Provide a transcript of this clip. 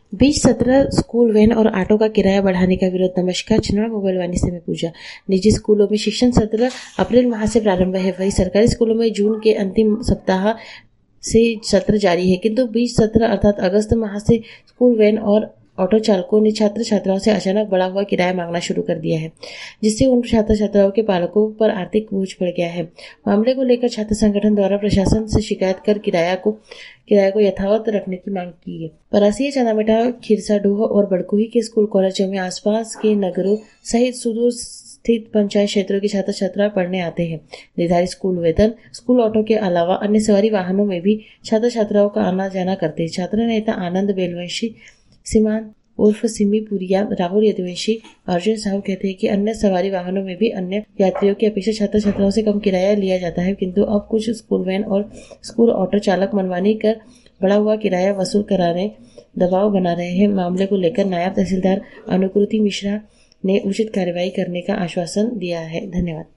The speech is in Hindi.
बीच सत्र स्कूल वैन और ऑटो का किराया बढ़ाने का विरोध। नमस्कार, छिंदवाड़ा मोबाइल वाणी से मैं पूजा। निजी स्कूलों में शिक्षण सत्र अप्रैल माह से प्रारंभ है, वही सरकारी स्कूलों में जून के अंतिम सप्ताह से सत्र जारी है, किंतु बीच सत्र अर्थात अगस्त माह से स्कूल वैन और ऑटो चालकों ने छात्र छात्राओं से अचानक बढ़ा हुआ किराया मांगना शुरू कर दिया है, जिससे उन छात्र छात्राओं के पालकों पर आर्थिक बोझ बढ़ गया है। मामले को लेकर छात्र संगठन द्वारा प्रशासन से शिकायत कर किराया को यथावत रखने की मांग की है। परासिया, चंदामेटा, खिरसा, डोह और बड़कुही के स्कूल कॉलेजों में आसपास के नगरों सहित सुदूर स्थित पंचायत क्षेत्रों के छात्र छात्रा पढ़ने आते हैं। निर्धारित स्कूल वेतन, स्कूल ऑटो के अलावा अन्य सवारी वाहनों में भी छात्र छात्राओं का आना जाना करते हैं। छात्र नेता आनंद बेलवंशी, सीमांत उर्फ सिमी पुरिया, राहुल यदुवंशी, अर्जुन साहू कहते हैं कि अन्य सवारी वाहनों में भी अन्य यात्रियों की अपेक्षा छात्र छात्राओं से कम किराया लिया जाता है, किंतु अब कुछ स्कूल वैन और स्कूल ऑटो चालक मनमानी कर बढ़ा हुआ किराया वसूल कराने दबाव बना रहे हैं। मामले को लेकर नायब तहसीलदार अनुकृति मिश्रा ने उचित कार्रवाई करने का आश्वासन दिया है। धन्यवाद।